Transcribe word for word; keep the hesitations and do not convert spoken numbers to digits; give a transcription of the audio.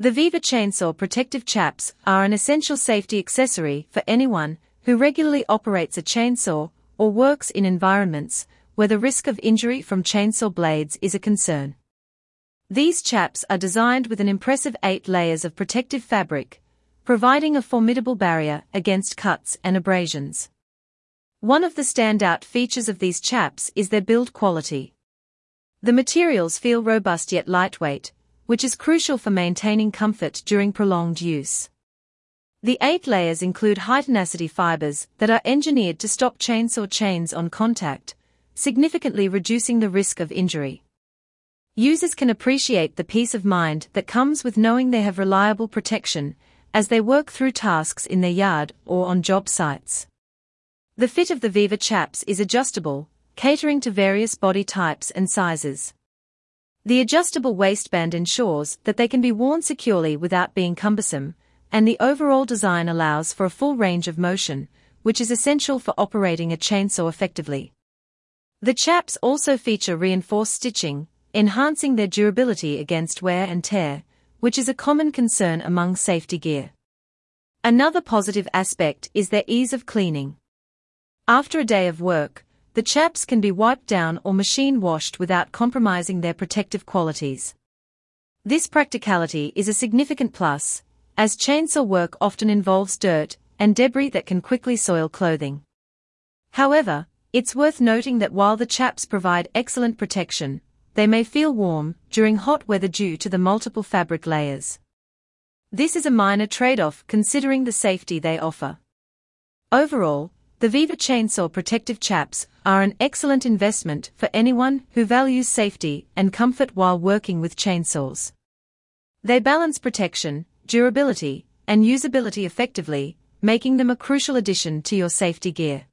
The Viva Chainsaw Protective Chaps are an essential safety accessory for anyone who regularly operates a chainsaw or works in environments where the risk of injury from chainsaw blades is a concern. These chaps are designed with an impressive eight layers of protective fabric, providing a formidable barrier against cuts and abrasions. One of the standout features of these chaps is their build quality. The materials feel robust yet lightweight, which is crucial for maintaining comfort during prolonged use. The eight layers include high-tenacity fibers that are engineered to stop chainsaw chains on contact, significantly reducing the risk of injury. Users can appreciate the peace of mind that comes with knowing they have reliable protection as they work through tasks in their yard or on job sites. The fit of the Viva Chaps is adjustable, catering to various body types and sizes. The adjustable waistband ensures that they can be worn securely without being cumbersome, and the overall design allows for a full range of motion, which is essential for operating a chainsaw effectively. The chaps also feature reinforced stitching, enhancing their durability against wear and tear, which is a common concern among safety gear. Another positive aspect is their ease of cleaning. After a day of work, the chaps can be wiped down or machine washed without compromising their protective qualities. This practicality is a significant plus, as chainsaw work often involves dirt and debris that can quickly soil clothing. However, it's worth noting that while the chaps provide excellent protection, they may feel warm during hot weather due to the multiple fabric layers. This is a minor trade-off considering the safety they offer. Overall, the Viva Chainsaw Protective Chaps are an excellent investment for anyone who values safety and comfort while working with chainsaws. They balance protection, durability, and usability effectively, making them a crucial addition to your safety gear.